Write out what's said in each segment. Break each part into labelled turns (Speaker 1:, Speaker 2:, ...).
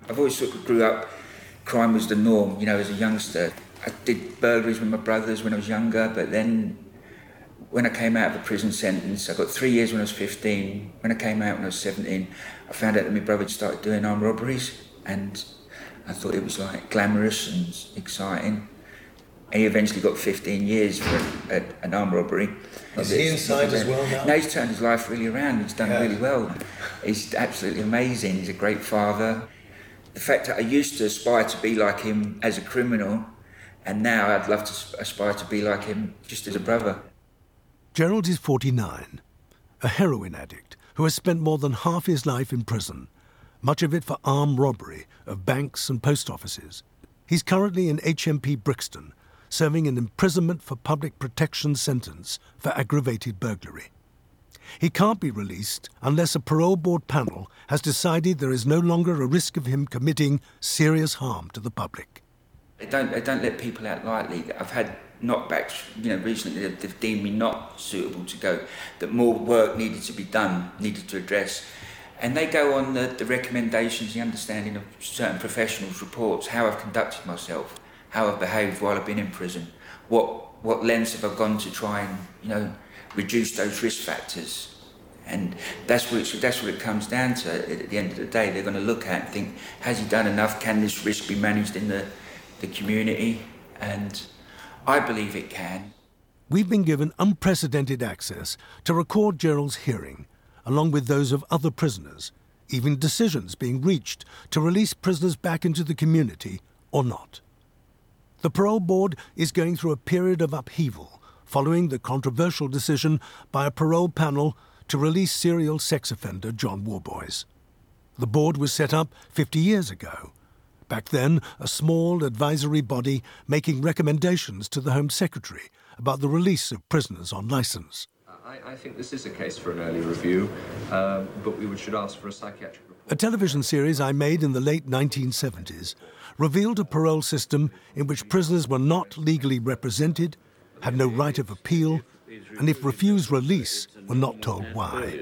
Speaker 1: I've always sort of grew up, crime was the norm, as a youngster. I did burglaries with my brothers when I was younger, but then when I came out of a prison sentence, I got 3 years when I was 15. When I came out when I was 17, I found out that my brother had started doing armed robberies, and I thought it was like glamorous and exciting. And he eventually got 15 years for an armed robbery.
Speaker 2: Is he inside as well now?
Speaker 1: No, he's turned his life really around. He's done really well. He's absolutely amazing. He's a great father. The fact that I used to aspire to be like him as a criminal, and now I'd love to aspire to be like him just as a brother.
Speaker 3: Gerald is 49, a heroin addict who has spent more than half his life in prison, much of it for armed robbery of banks and post offices. He's currently in HMP Brixton, serving an imprisonment for public protection sentence for aggravated burglary. He can't be released unless a parole board panel has decided there is no longer a risk of him committing serious harm to the public.
Speaker 1: They don't let people out lightly. I've had knockbacks, recently they've deemed me not suitable to go, that more work needed to be done, needed to address. And they go on the recommendations, the understanding of certain professionals' reports, how I've conducted myself, how I've behaved while I've been in prison, what lengths have I gone to try and, reduce those risk factors. And that's what it comes down to at the end of the day. They're going to look at and think, has he done enough? Can this risk be managed in the community? And I believe it can.
Speaker 3: We've been given unprecedented access to record Gerald's hearing, along with those of other prisoners, even decisions being reached to release prisoners back into the community or not. The parole board is going through a period of upheaval following the controversial decision by a parole panel to release serial sex offender John Worboys. The board was set up 50 years ago. Back then, a small advisory body making recommendations to the Home Secretary about the release of prisoners on licence.
Speaker 4: I think this is a case for an early review, but we should ask for a psychiatric report.
Speaker 3: A television series I made in the late 1970s revealed a parole system in which prisoners were not legally represented, had no right of appeal, and if refused release, were not told why.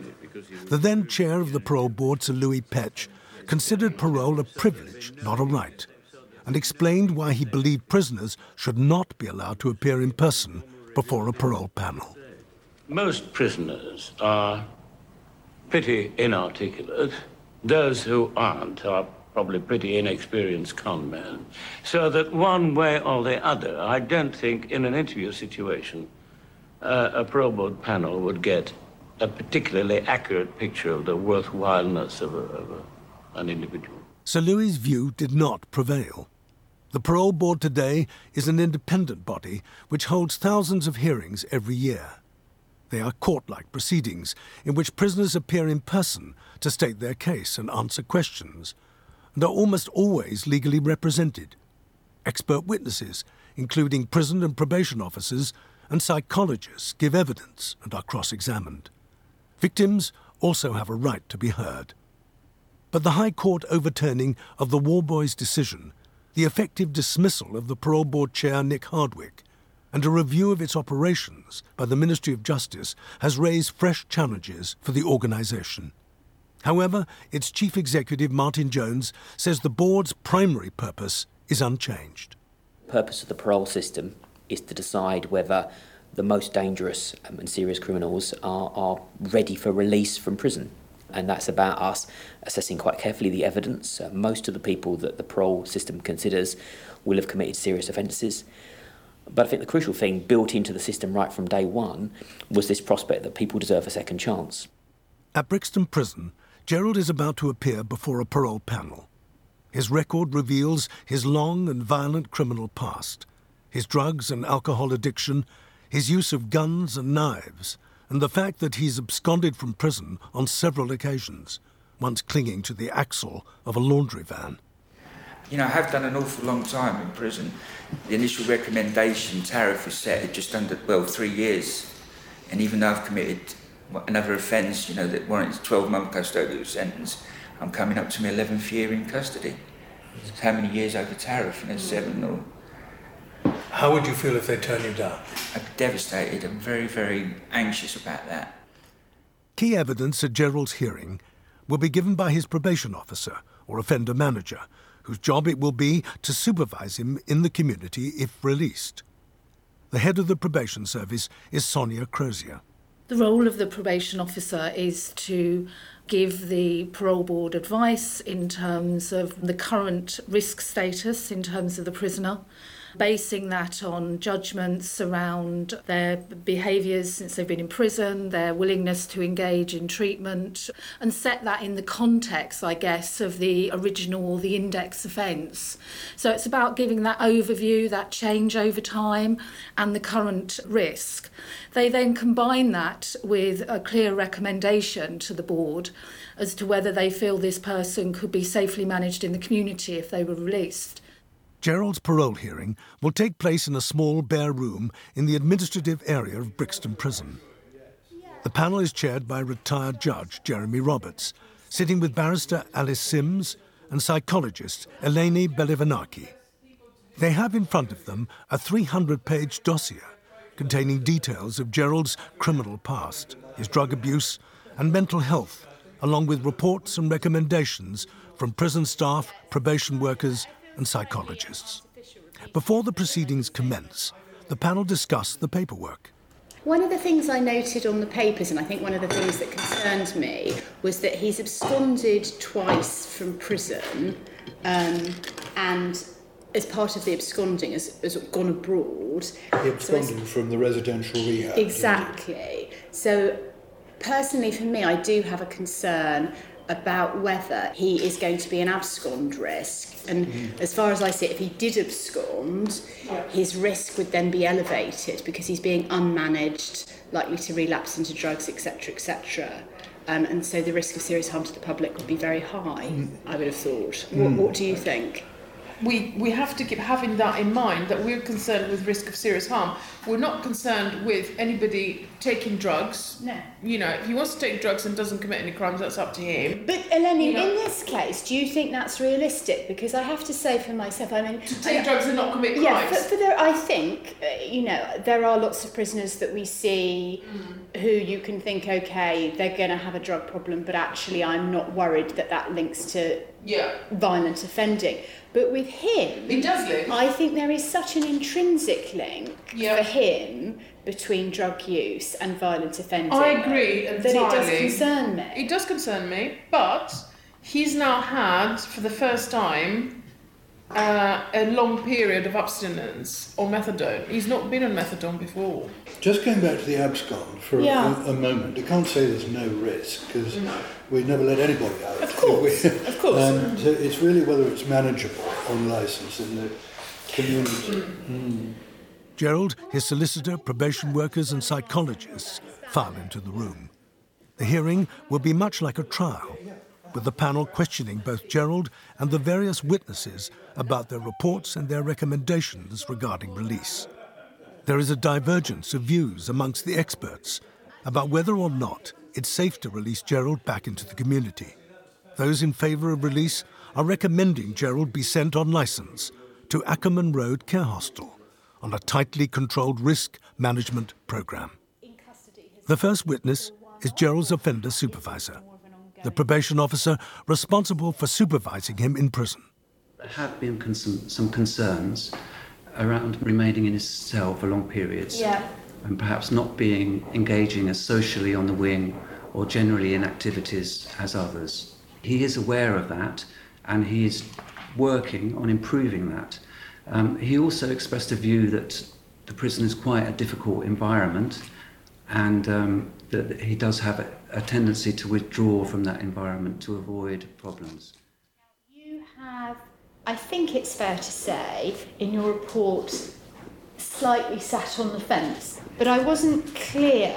Speaker 3: The then chair of the parole board, Sir Louis Petch, considered parole a privilege, not a right, and explained why he believed prisoners should not be allowed to appear in person before a parole panel.
Speaker 5: Most prisoners are pretty inarticulate. Those who aren't are probably pretty inexperienced con men. So that one way or the other, I don't think in an interview situation a parole board panel would get a particularly accurate picture of the worthwhileness of an individual.
Speaker 3: Sir Louis' view did not prevail. The parole board today is an independent body which holds thousands of hearings every year. They are court-like proceedings in which prisoners appear in person to state their case and answer questions, and are almost always legally represented. Expert witnesses, including prison and probation officers and psychologists, give evidence and are cross-examined. Victims also have a right to be heard. But the High Court overturning of the Worboys decision, the effective dismissal of the parole board chair Nick Hardwick, and a review of its operations by the Ministry of Justice has raised fresh challenges for the organisation. However, its chief executive, Martin Jones, says the board's primary purpose is unchanged.
Speaker 6: The purpose of the parole system is to decide whether the most dangerous and serious criminals are ready for release from prison. And that's about us assessing quite carefully the evidence. Most of the people that the parole system considers will have committed serious offences. But I think the crucial thing built into the system right from day one was this prospect that people deserve a second chance.
Speaker 3: At Brixton Prison, Gerald is about to appear before a parole panel. His record reveals his long and violent criminal past, his drugs and alcohol addiction, his use of guns and knives, and the fact that he's absconded from prison on several occasions, once clinging to the axle of a laundry van.
Speaker 1: I have done an awful long time in prison. The initial recommendation tariff was set at just under, 3 years. And even though I've committed another offence, that warrants a 12-month custodial sentence, I'm coming up to my 11th year in custody. How many years over tariff? 7 or...
Speaker 2: How would you feel if they turn you down?
Speaker 1: I'm devastated. I'm very, very anxious about that.
Speaker 3: Key evidence at Gerald's hearing will be given by his probation officer, or offender manager, whose job it will be to supervise him in the community if released. The head of the probation service is Sonia Crozier.
Speaker 7: The role of the probation officer is to give the parole board advice in terms of the current risk status in terms of the prisoner, basing that on judgments around their behaviours since they've been in prison, their willingness to engage in treatment, and set that in the context, I guess, of the original or the index offence. So it's about giving that overview, that change over time, and the current risk. They then combine that with a clear recommendation to the board as to whether they feel this person could be safely managed in the community if they were released.
Speaker 3: Gerald's parole hearing will take place in a small bare room in the administrative area of Brixton Prison. The panel is chaired by retired judge Jeremy Roberts, sitting with barrister Alice Sims and psychologist Eleni Belivanaki. They have in front of them a 300-page dossier containing details of Gerald's criminal past, his drug abuse and mental health, along with reports and recommendations from prison staff, probation workers and psychologists. Before the proceedings commence, the panel discussed the paperwork.
Speaker 8: One of the things I noted on the papers, and I think one of the things that concerned me, was that he's absconded twice from prison, and as part of the absconding has gone abroad.
Speaker 2: He absconded from the residential rehab.
Speaker 8: Exactly. So personally for me, I do have a concern about whether he is going to be an abscond risk. And as far as I see it, if he did abscond, his risk would then be elevated because he's being unmanaged, likely to relapse into drugs, etc., etc. And so the risk of serious harm to the public would be very high, I would have thought. What do you think?
Speaker 9: We have to keep having that in mind, that we're concerned with risk of serious harm. We're not concerned with anybody taking drugs.
Speaker 8: No.
Speaker 9: You know, if he wants to take drugs and doesn't commit any crimes, that's up to him.
Speaker 8: But Eleni, in this case, do you think that's realistic? Because I have to say for myself, I mean...
Speaker 9: To take drugs and not commit crimes?
Speaker 8: Yeah, but there, I think, there are lots of prisoners that we see who you can think, OK, they're going to have a drug problem, but actually I'm not worried that links to violent offending. But with him,
Speaker 9: it does link.
Speaker 8: I think there is such an intrinsic link for him between drug use and violent offending.
Speaker 9: I agree entirely.
Speaker 8: That it does concern me.
Speaker 9: It does concern me, but he's now had, for the first time, a long period of abstinence on methadone. He's not been on methadone before.
Speaker 2: Just going back to the abscond for a moment, I can't say there's no risk because we never let anybody out.
Speaker 8: Of course, of course.
Speaker 2: And it's really whether it's manageable on licence in the community.
Speaker 3: Gerald, his solicitor, probation workers and psychologists file into the room. The hearing will be much like a trial, with the panel questioning both Gerald and the various witnesses about their reports and their recommendations regarding release. There is a divergence of views amongst the experts about whether or not it's safe to release Gerald back into the community. Those in favour of release are recommending Gerald be sent on licence to Ackerman Road Care Hostel on a tightly controlled risk management programme. The first witness is Gerald's offender supervisor, the probation officer responsible for supervising him in prison.
Speaker 10: There have been some concerns around remaining in his cell for long periods and perhaps not engaging as socially on the wing or generally in activities as others. He is aware of that and he is working on improving that. He also expressed a view that the prison is quite a difficult environment and that he does have a tendency to withdraw from that environment to avoid problems.
Speaker 8: You have, I think it's fair to say, in your report, slightly sat on the fence, but I wasn't clear,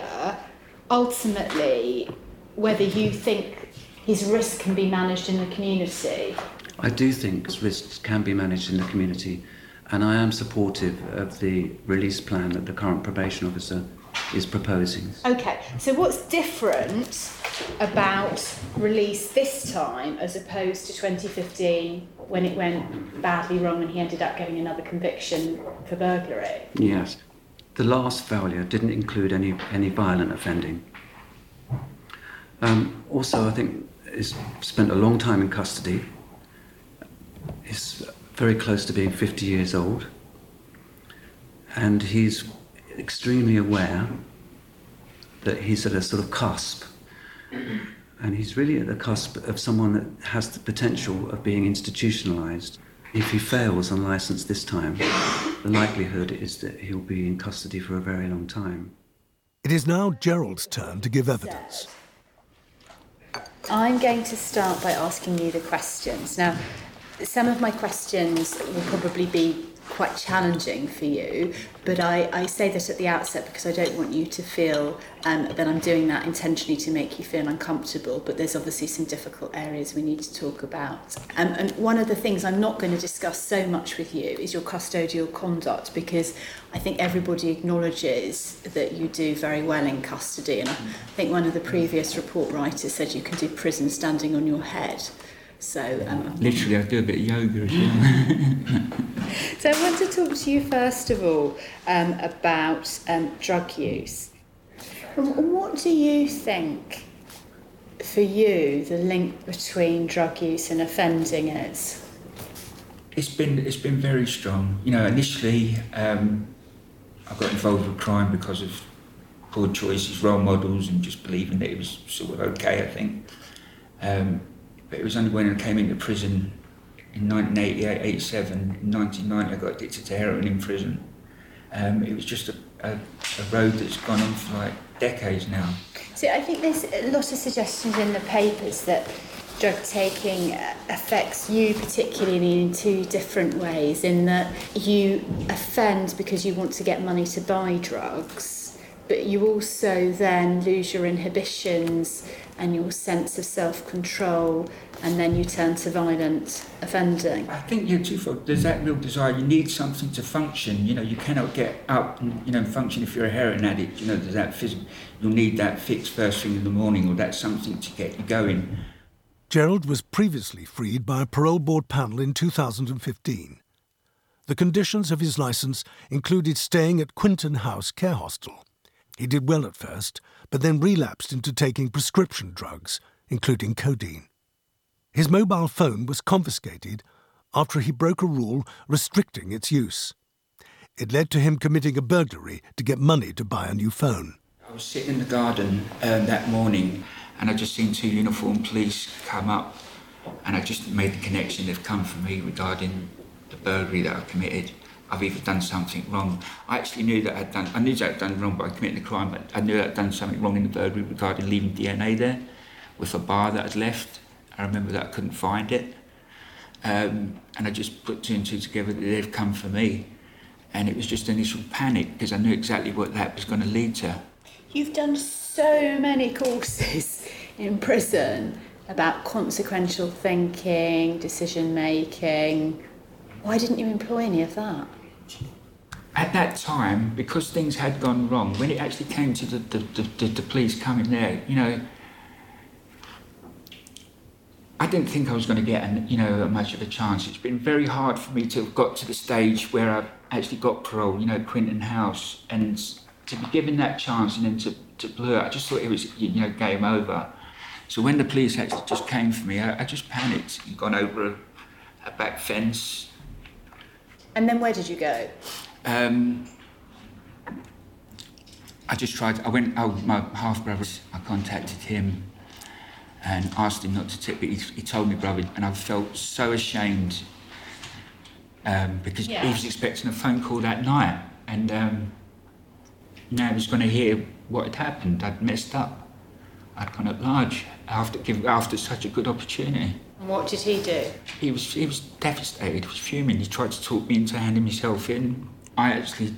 Speaker 8: ultimately, whether you think his risk can be managed in the community.
Speaker 10: I do think his risks can be managed in the community, and I am supportive of the release plan that the current probation officer is proposing. OK,
Speaker 8: so what's different about release this time as opposed to 2015 when it went badly wrong and he ended up getting another conviction for burglary?
Speaker 10: Yes. The last failure didn't include any violent offending. Also, I think he's spent a long time in custody He's very close to being 50 years old, and he's extremely aware that he's at a sort of cusp, and he's really at the cusp of someone that has the potential of being institutionalised. If he fails on licence this time, the likelihood is that he'll be in custody for a very long time.
Speaker 3: It is now Gerald's turn to give evidence.
Speaker 8: I'm going to start by asking you the questions. Now, some of my questions will probably be quite challenging for you, but I say that at the outset because I don't want you to feel that I'm doing that intentionally to make you feel uncomfortable, but there's obviously some difficult areas we need to talk about. And one of the things I'm not going to discuss so much with you is your custodial conduct, because I think everybody acknowledges that you do very well in custody, and I think one of the previous report writers said you can do prison standing on your head. So
Speaker 1: literally, I do a bit of yoga as well.
Speaker 8: So I want to talk to you first of all about drug use. What do you think, for you, the link between drug use and offending is?
Speaker 1: It's been very strong. You know, initially I got involved with crime because of poor choices, role models, and just believing that it was sort of okay, I think. But it was only when I came into prison in 1988, 87, in 1990 I got addicted to heroin in prison. It was just a road that's gone on for like decades now.
Speaker 8: So I think there's a lot of suggestions in the papers that drug taking affects you particularly in two different ways, in that you offend because you want to get money to buy drugs, but you also then lose your inhibitions and your sense of self-control, and then you turn to violent offending.
Speaker 1: I think you're twofold. There's that real desire. You need something to function. You know, you cannot get up and, you know, function if you're a heroin addict. You know, there's that physical. You'll need that fix first thing in the morning, or that's something to get you going.
Speaker 3: Gerald was previously freed by a parole board panel in 2015. The conditions of his licence included staying at Quinton House Care Hostel. He did well at first, but then relapsed into taking prescription drugs, including codeine. His mobile phone was confiscated after he broke a rule restricting its use. It led to him committing a burglary to get money to buy a new phone.
Speaker 1: I was sitting in the garden that morning, and I just seen two uniformed police come up, and I just made the connection. They've come for me regarding the burglary that I committed. I've either done something wrong. I actually knew that I knew that I'd done wrong by committing the crime, but I knew that I'd done something wrong in the burglary regarding leaving DNA there with a bar that I'd left. I remember that I couldn't find it. And I just put two and two together that they've come for me. And it was just initial panic because I knew exactly what that was going to lead to.
Speaker 8: You've done so many courses in prison about consequential thinking, decision making. Why didn't you employ any of that?
Speaker 1: At that time, because things had gone wrong, when it actually came to the police coming there, you know, I didn't think I was going to get, much of a chance. It's been very hard for me to have got to the stage where I've actually got parole, you know, Quinton House, and to be given that chance and then to blow it, I just thought it was, game over. So when the police actually just came for me, I just panicked and gone over a back fence.
Speaker 8: And then where did you go?
Speaker 1: I just tried. My half-brother, I contacted him and asked him not to tip, but he told me, brother, and I felt so ashamed because he was expecting a phone call that night, and now he was going to hear what had happened. I'd messed up. I'd gone at large after such a good opportunity.
Speaker 8: And what did he do?
Speaker 1: He was devastated. He was fuming. He tried to talk me into handing myself in. I actually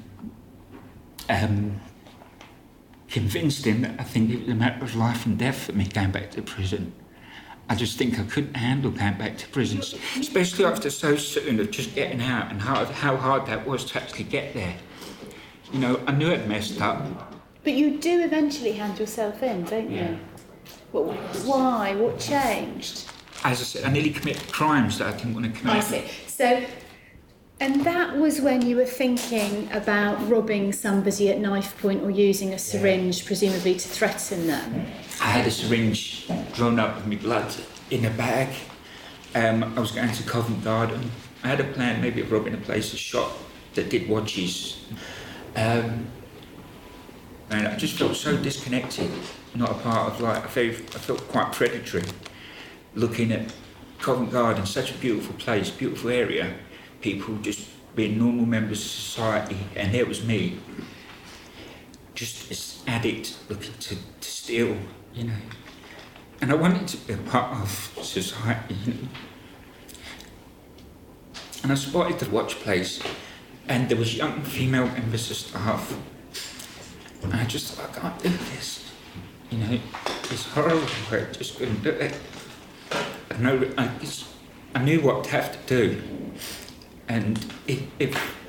Speaker 1: convinced him that I think it was a matter of life and death for me going back to prison. I just think I couldn't handle going back to prison, especially after so soon of just getting out and how hard that was to actually get there. You know, I knew I'd messed up. But
Speaker 8: you do eventually hand yourself in, don't you?
Speaker 1: Yeah.
Speaker 8: Well, why? What changed?
Speaker 1: As I said, I nearly committed crimes that I didn't want to commit.
Speaker 8: I see. So, and that was when you were thinking about robbing somebody at knife point or using a syringe, presumably to threaten them?
Speaker 1: I had a syringe drawn up with my blood in a bag I was going to Covent Garden. I had a plan maybe of robbing a shop that did watches. And I just felt so disconnected, not a part of I felt quite predatory looking at Covent Garden, such a beautiful place, beautiful area, people just being normal members of society, and there was me, just this addict looking to steal, you know. And I wanted to be a part of society, you know. And I spotted the watch place, and there was young female members of staff. And I just thought, I can't do this. You know, it's horrible, I just couldn't do it. I knew what to have to do. And it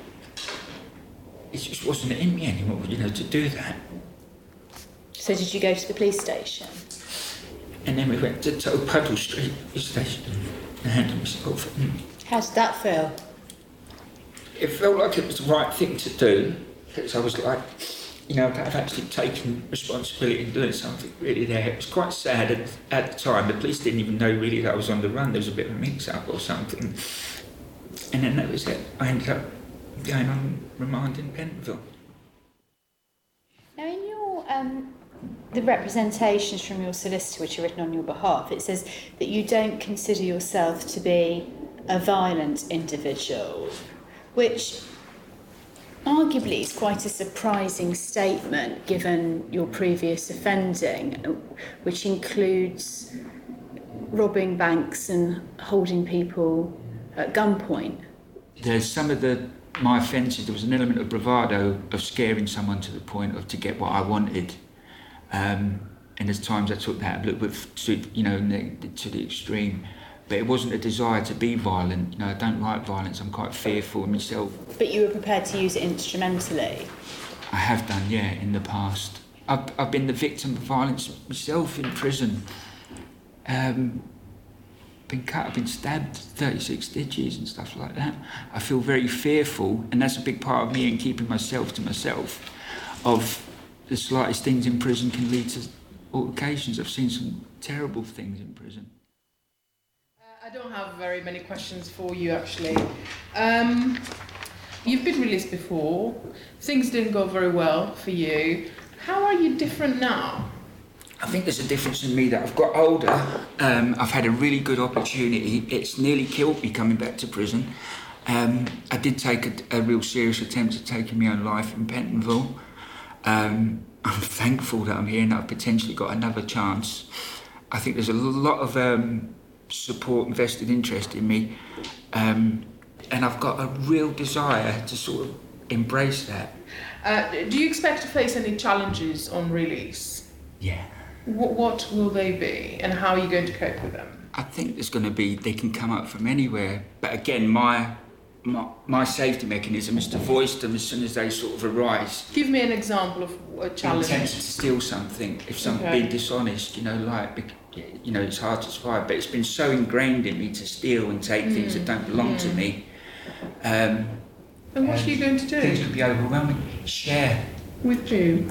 Speaker 1: just wasn't in me anymore, you know, to do that.
Speaker 8: So did you go to the police station?
Speaker 1: And then we went to Puddle Street police station and handed myself in.
Speaker 8: How did that feel?
Speaker 1: It felt like it was the right thing to do, because I was like, you know, I've actually taken responsibility and doing something really there. It was quite sad at the time. The police didn't even know really that I was on the run. There was a bit of a mix-up or something. And then that was it. I ended up going on remand in Pentonville.
Speaker 8: Now, in your the representations from your solicitor, which are written on your behalf, it says that you don't consider yourself to be a violent individual, which arguably is quite a surprising statement given your previous offending, which includes robbing banks and holding people at gunpoint.
Speaker 1: There's some of my offences, there was an element of bravado, of scaring someone to the point of to get what I wanted. And there's times I took that a little bit to the extreme. But it wasn't a desire to be violent. You know, I don't like violence. I'm quite fearful of myself.
Speaker 8: But you were prepared to use it instrumentally?
Speaker 1: I have done, yeah, in the past. I've been the victim of violence myself in prison. Been cut, I've been stabbed 36 stitches and stuff like that. I feel very fearful, and that's a big part of me in keeping myself to myself, of the slightest things in prison can lead to altercations. I've seen some terrible things in prison.
Speaker 9: I don't have very many questions for you, actually. You've been released before. Things didn't go very well for you. How are you different now?
Speaker 1: I think there's a difference in me that I've got older. I've had a really good opportunity. It's nearly killed me coming back to prison. I did take a real serious attempt at taking my own life in Pentonville. I'm thankful that I'm here and that I've potentially got another chance. I think there's a lot of support and vested interest in me, and I've got a real desire to sort of embrace that.
Speaker 9: Do you expect to face any challenges on release?
Speaker 1: Yeah.
Speaker 9: What will they be, and how are you going to cope with them?
Speaker 1: I think there's going to be, they can come up from anywhere, but again, my safety mechanism is to voice them as soon as they sort of arise.
Speaker 9: Give me an example of a challenge.
Speaker 1: Intent to steal something, if someone's being dishonest, it's hard to survive, but it's been so ingrained in me to steal and take things that don't belong to me.
Speaker 9: And what are you going to do?
Speaker 1: Things could be overwhelming. Share.
Speaker 9: With who?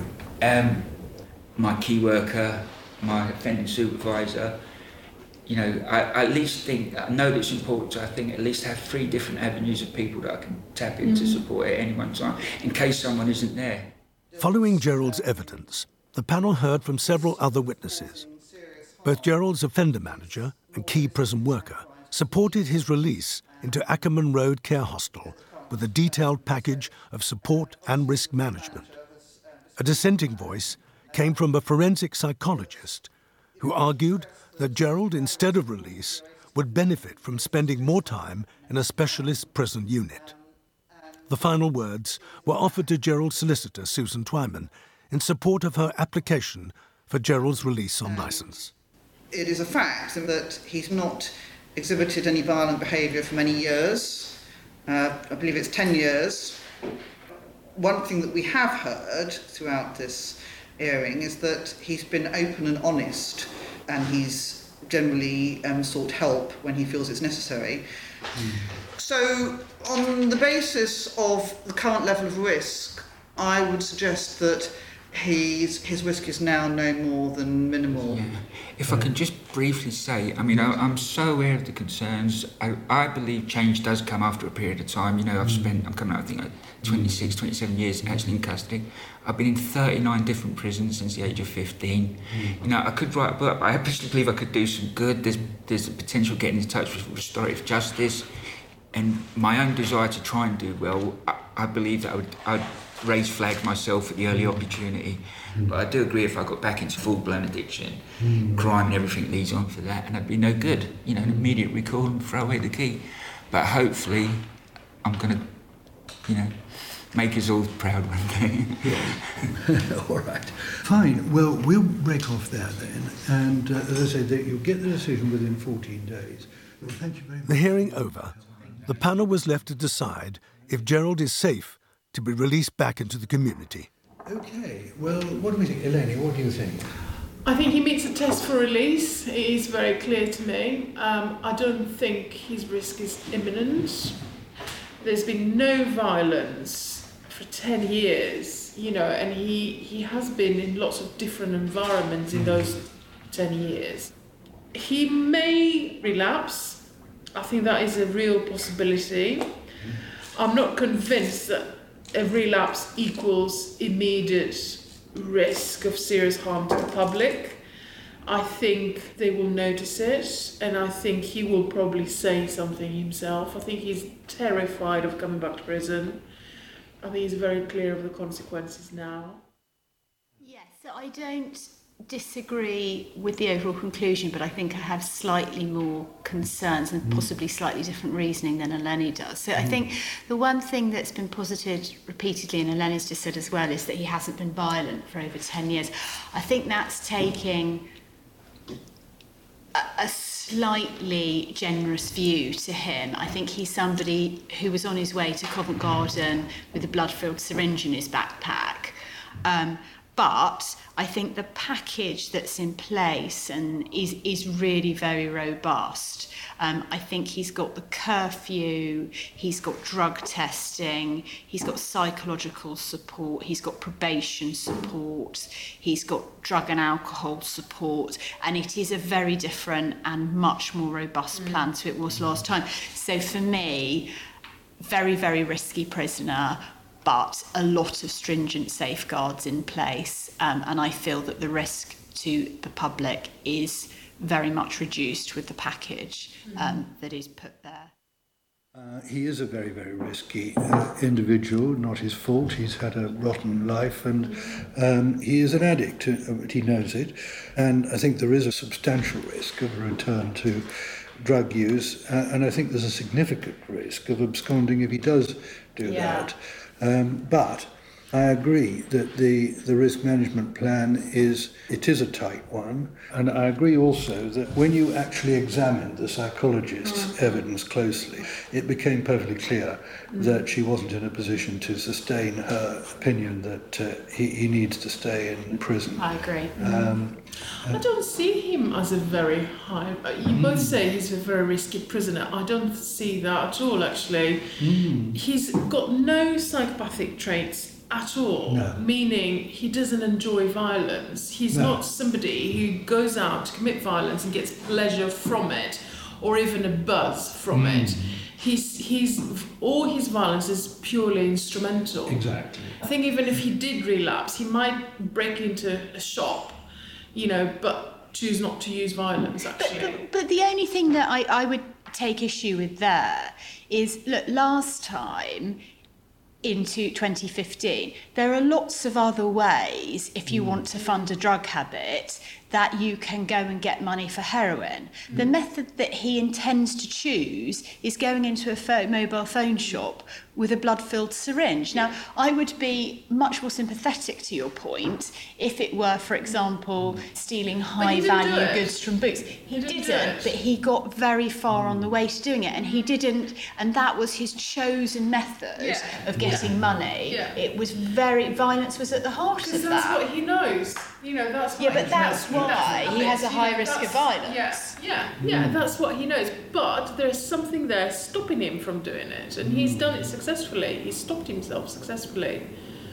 Speaker 1: My key worker, my offending supervisor. You know, I at least think, I know that it's important to, I think, at least have 3 different avenues of people that I can tap into support at any one time, in case someone isn't there.
Speaker 3: Following Gerald's evidence, the panel heard from several other witnesses. Both Gerald's offender manager and key prison worker supported his release into Ackerman Road Care Hostel with a detailed package of support and risk management. A dissenting voice came from a forensic psychologist who argued that Gerald, instead of release, would benefit from spending more time in a specialist prison unit. The final words were offered to Gerald's solicitor, Susan Twyman, in support of her application for Gerald's release on licence.
Speaker 11: It is a fact that he's not exhibited any violent behaviour for many years. I believe it's 10 years. One thing that we have heard throughout this hearing is that he's been open and honest, and he's generally sought help when he feels it's necessary. So, on the basis of the current level of risk, I would suggest that his risk is now no more than minimal.
Speaker 1: Yeah. If I can just briefly say, I mean, I'm so aware of the concerns. I believe change does come after a period of time. You know, I'm coming out, I think, 26, 27 years actually in custody. I've been in 39 different prisons since the age of 15. You know, I could write a book. I actually believe I could do some good. There's a potential getting in touch with restorative justice. And my own desire to try and do well, I believe that I'd raise flag myself at the early opportunity. But I do agree if I got back into full-blown addiction, crime and everything leads on for that, and I'd be no good. You know, an immediate recall and throw away the key. But hopefully, I'm going to, you know, make us all proud one day.
Speaker 2: Yeah. All right. Fine. Well, we'll break off there then. And as I said, you'll get the decision within 14 days. Well, thank you very much.
Speaker 3: The hearing over, the panel was left to decide if Gerald is safe to be released back into the community.
Speaker 2: OK. Well, what do we think? Eleni, what do you think?
Speaker 9: I think he meets the test for release. It is very clear to me. I don't think his risk is imminent. There's been no violence for 10 years, you know, and he has been in lots of different environments in those 10 years. He may relapse. I think that is a real possibility. I'm not convinced that a relapse equals immediate risk of serious harm to the public. I think they will notice it, and I think he will probably say something himself. I think he's terrified of coming back to prison. I think he's very clear of the consequences now.
Speaker 8: Yes, so I don't disagree with the overall conclusion, but I think I have slightly more concerns and possibly slightly different reasoning than Eleni does. So I think the one thing that's been posited repeatedly, and Eleni's just said as well, is that he hasn't been violent for over 10 years. I think that's taking a slightly generous view to him. I think he's somebody who was on his way to Covent Garden with a blood-filled syringe in his backpack. But I think the package that's in place and is really very robust. I think he's got the curfew, he's got drug testing, he's got psychological support, he's got probation support, he's got drug and alcohol support, and it is a very different and much more robust plan to it was last time. So for me, very, very risky prisoner, but a lot of stringent safeguards in place, and I feel that the risk to the public is very much reduced with the package that is put there.
Speaker 2: He is a very, very risky individual, not his fault. He's had a rotten life, and he is an addict, but he knows it. And I think there is a substantial risk of a return to drug use, and I think there's a significant risk of absconding if he does do that. But I agree that the risk management plan is a tight one, and I agree also that when you actually examined the psychologist's evidence closely, it became perfectly clear that she wasn't in a position to sustain her opinion that he needs to stay in prison.
Speaker 8: I agree.
Speaker 9: I don't see him as a very high... You both say he's a very risky prisoner. I don't see that at all, actually. He's got no psychopathic traits at all, meaning he doesn't enjoy violence. He's not somebody who goes out to commit violence and gets pleasure from it, or even a buzz from it. He's all his violence is purely instrumental.
Speaker 2: Exactly.
Speaker 9: I think even if he did relapse, he might break into a shop, you know, but choose not to use violence, actually.
Speaker 8: But the only thing that I would take issue with there is, look, last time, into 2015, there are lots of other ways, if you want to fund a drug habit, that you can go and get money for heroin. The method that he intends to choose is going into a mobile phone shop with a blood-filled syringe. Now, I would be much more sympathetic to your point if it were, for example, stealing high-value goods from boots. He didn't, but he got very far on the way to doing it, and he didn't, and that was his chosen method of getting money. It was violence was at the heart of that.
Speaker 9: Because that's what he knows. You know, that's what
Speaker 8: but that's why he has a high risk of violence.
Speaker 9: That's what he knows. But there's something there stopping him from doing it, and he's done it successfully. He's stopped himself successfully.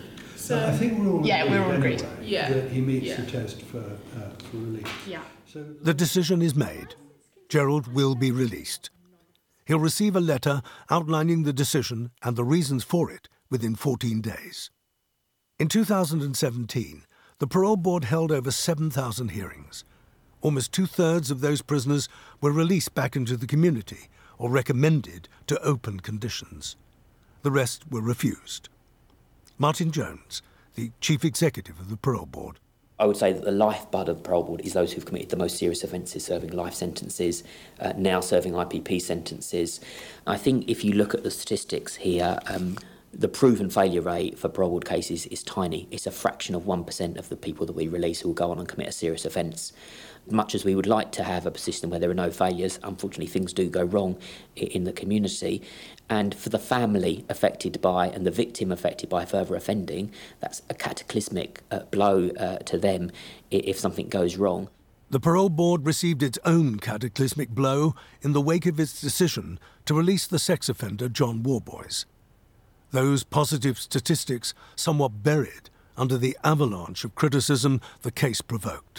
Speaker 9: So
Speaker 2: I think we're all
Speaker 9: agreed.
Speaker 2: Anyway,
Speaker 9: Yeah.
Speaker 2: that he meets the test for release.
Speaker 9: Yeah.
Speaker 2: So
Speaker 3: The decision is made. Gerald will be released. He'll receive a letter outlining the decision and the reasons for it within 14 days. In 2017, the Parole Board held over 7,000 hearings. Almost two-thirds of those prisoners were released back into the community or recommended to open conditions. The rest were refused. Martin Jones, the chief executive of the Parole Board.
Speaker 6: I would say that the lifeblood of the Parole Board is those who've committed the most serious offences, serving life sentences, now serving IPP sentences. I think if you look at the statistics here, the proven failure rate for parole board cases is tiny. It's a fraction of 1% of the people that we release who will go on and commit a serious offence. Much as we would like to have a system where there are no failures, unfortunately things do go wrong in the community. And for the family affected by and the victim affected by further offending, that's a cataclysmic blow to them if something goes wrong.
Speaker 3: The Parole Board received its own cataclysmic blow in the wake of its decision to release the sex offender John Worboys. Those positive statistics somewhat buried under the avalanche of criticism the case provoked.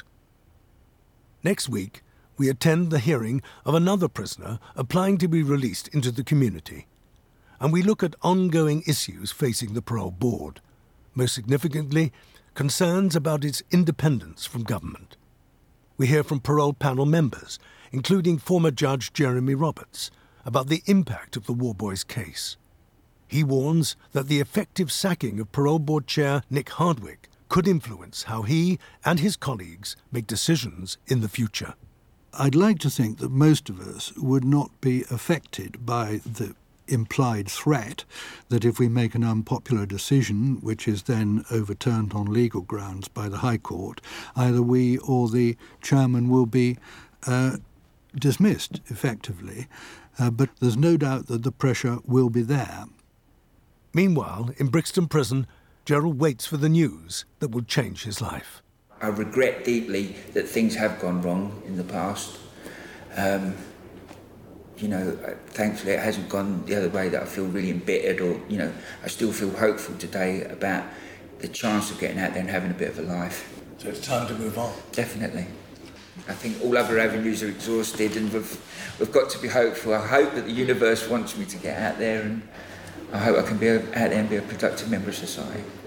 Speaker 3: Next week, we attend the hearing of another prisoner applying to be released into the community, and we look at ongoing issues facing the Parole Board, most significantly, concerns about its independence from government. We hear from parole panel members, including former Judge Jeremy Roberts, about the impact of the Worboys case. He warns that the effective sacking of Parole Board Chair Nick Hardwick could influence how he and his colleagues make decisions in the future.
Speaker 2: I'd like to think that most of us would not be affected by the implied threat that if we make an unpopular decision, which is then overturned on legal grounds by the High Court, either we or the chairman will be dismissed, effectively. But there's no doubt that the pressure will be there.
Speaker 3: Meanwhile, in Brixton Prison, Gerald waits for the news that will change his life.
Speaker 1: I regret deeply that things have gone wrong in the past. Thankfully it hasn't gone the other way, that I feel really embittered, or, I still feel hopeful today about the chance of getting out there and having a bit of a life.
Speaker 3: So it's time to move on.
Speaker 1: Definitely. I think all other avenues are exhausted, and we've got to be hopeful. I hope that the universe wants me to get out there, and I hope I can be out there and be a productive member of society.